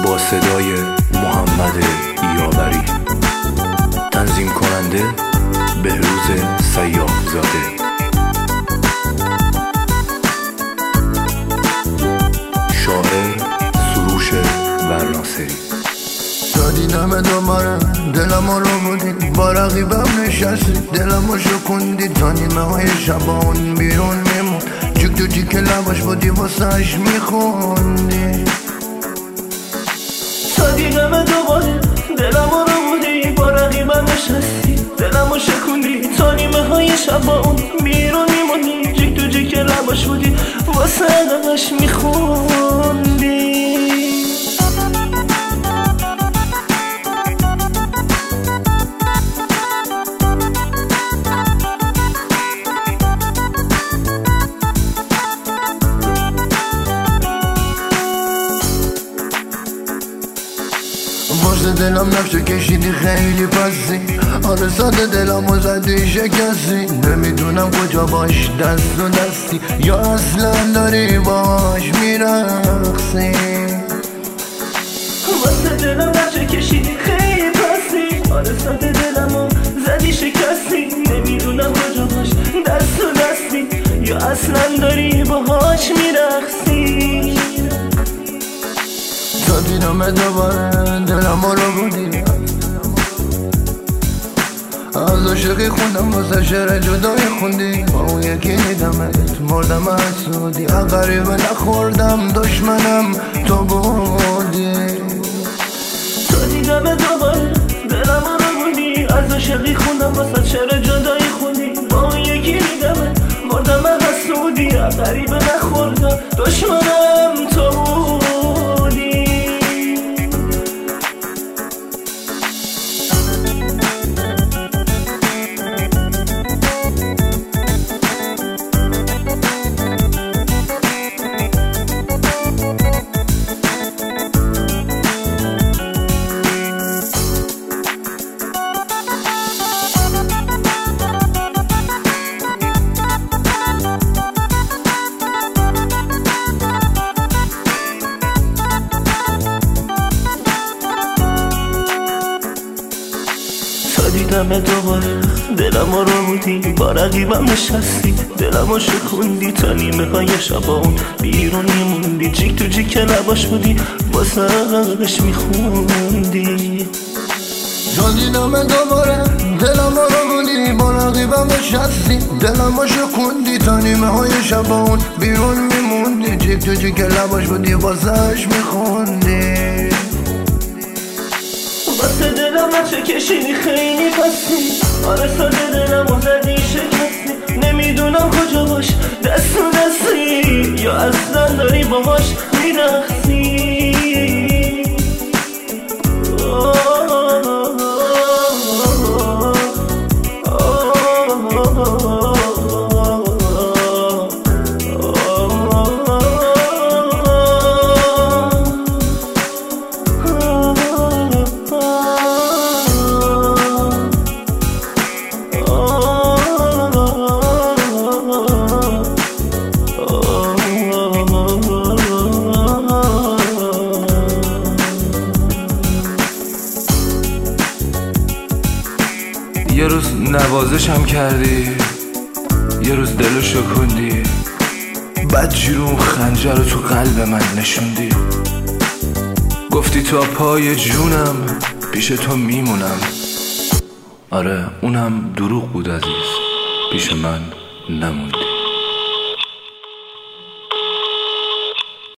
با صدای محمد یاوری، تنظیم کننده بهروز سیاح‌زاده. شاعر سروش ورناصری. دیدم دوباره دلم رو بودی، با رقیبم نشستی، دلم رو شکوندی تا نیمه های شبان بیرون میمون، جیک تو جیک لباش بودی واسهش میخوندی. تا دیدم دوباره دلم رو بودی، با رقیبم نشستی، دلم رو شکوندی تا نیمه های شبان بیرون میمونی، جیک تو جیک لباش بودی واسهش میخوندی. باز دلم نقشه کشیدی خیلی پسی، آره ساده دلم و زدی شکستی، نمیدونم کجا باش دست و دستی یا اصلا داری باش میرقصی. باز دلم نقشه کشیدی خیلی پسی، آره ساده دلم و زدی شکستی، نمیدونم کجا باش دست و دستی یا اصلا داری باهاش میرقصی. تا دیدم دوباره دلم رو بودی، از عاشقی خوندم واسه شعر جدای خوندی، با اون یکی دیدمت مردم حسودی، غریبه نخوردم دشمنم تو بودی. تا دیدم دوباره دلم رو بودی، از عاشقی خوندم واسه شعر جدای خوندی، با اون یکی دیدمت مردم حسودی، غریبه نخوردم دشمنم تو بودی. دیدم دوباره دلم رو بودی، با رقیبم نشستی، دلم رو شکوندی تا نیمه های شبان بیرون میموندی، جیک تو جیک لباش بودی واسهش میخوندی. تا دیدم دوباره دلم رو بودی، با رقیبم نشستی، دلم رو شکوندی تا نیمه های شبان بیرون میموندی، جیک تو جیک لباش بودی واسهش میخوندی. واسه دلم نقشه کشیدی خیلی پسی، آره ساده دلم و زدی شکستی، نمیدونم کجا باش دست و دستی یا اصلا داری باهاش میرقصی. یه روز نوازشم کردی، یه روز دلو شکوندی، بعد جیرون خنجر رو تو قلب من نشوندی، گفتی تا پای جونم پیش تو میمونم. آره اونم دروغ بود عزیز، پیش من نموندی.